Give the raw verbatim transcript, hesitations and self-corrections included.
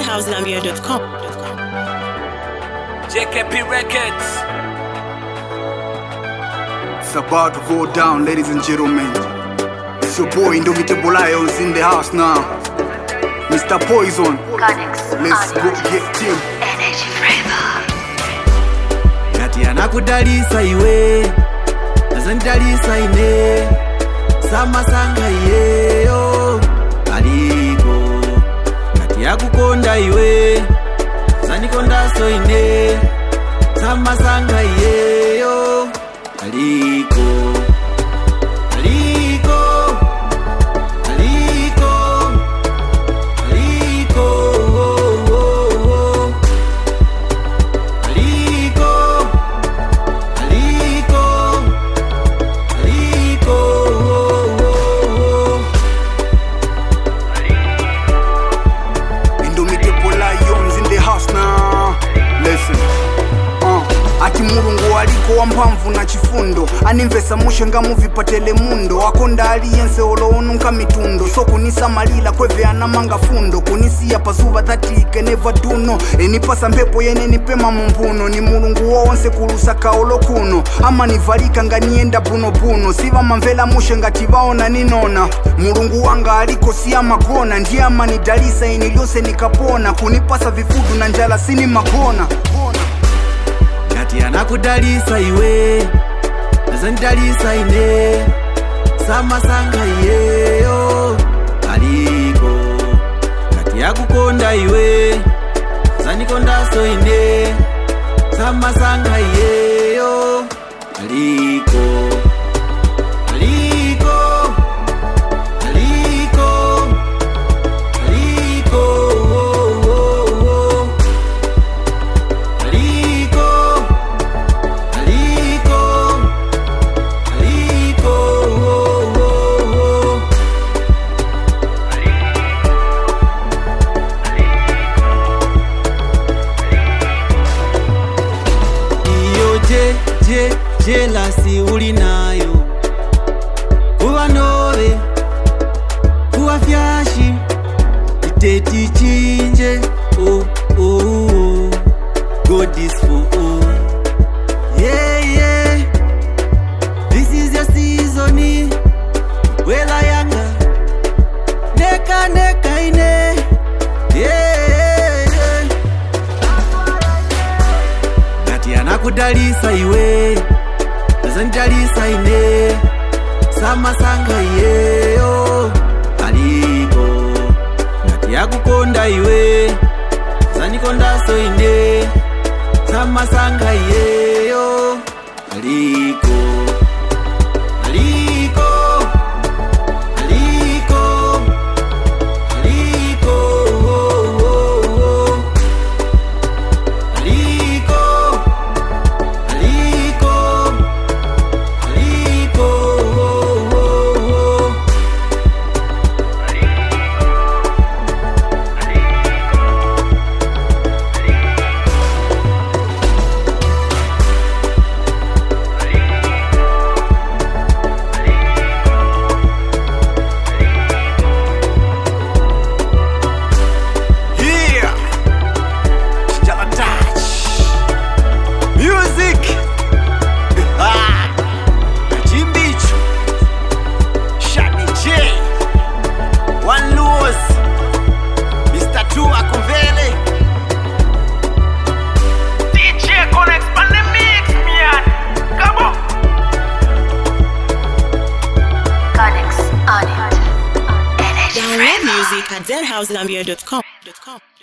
house zambia dot com. J K P Records. It's about to go down, ladies and gentlemen. It's your boy Indomitable Lions in the house now. Mister Poison. Let's go get him. Energy Flavor. Kati anakudalisa iwe azandalisa ine sama sanga iyeyo aliko kati yakukonda iwe zanikonda so ine sama sanga iyeyo aliko aliko aliko aliko oh, oh, oh. aliko aliko aliko oh, oh, oh. Indomitable Lions in the house now. Listen. Ati mulungu aliko wampamvu na chifundo animvesa mushenga muvipa telemundo akonda aliyense oloonunka mitundo so kunisa malila kweve anamanga fundo kunisiya pazuva thatike never do no enipasa mpepo yene nipema mumbuno ni mulungu wonse kulusaka olokuno ama nivalika nganienda buno buno siva mamvela mushenga tivaona ninona mulungu wanga aliko siya magona ndiye ama nidalisa ini lyose nikapona kunipasa vifudu na njala sini magona kati anakudalisa iwe azandalisa ine sama sanga iyeyo aliko kati yakukonda iwe zanikonda so ine sama sanga iyeyo aliko aliko aliko aliko oh, oh, oh. aliko aliko aliko oh, oh, oh. iyo je je jelasi ulinayo kuba nobe kuba fyashi iteti chinje oh, oh, oh. God is for all. Yeah, yeah. This is your season. Wela yanga. Neka, neka ine. Yeah, yeah. Kati anakudalisa iwe azandalisa ine sama sanga iyeyo aliko kati yakukonda iwe zanikonda so ine sama sanga iyeyo aliko aliko aliko aliko oh, oh, oh. aliko aliko aliko oh, oh, oh. Yeah. Jala touch. Music. Ah. Jimbicho. Shani J. One Lewis. Mister Two Akumvele. D J Connect on the mix, man. Come on. Connects on it. Energy Download Flavor. music at zen house zambia dot com.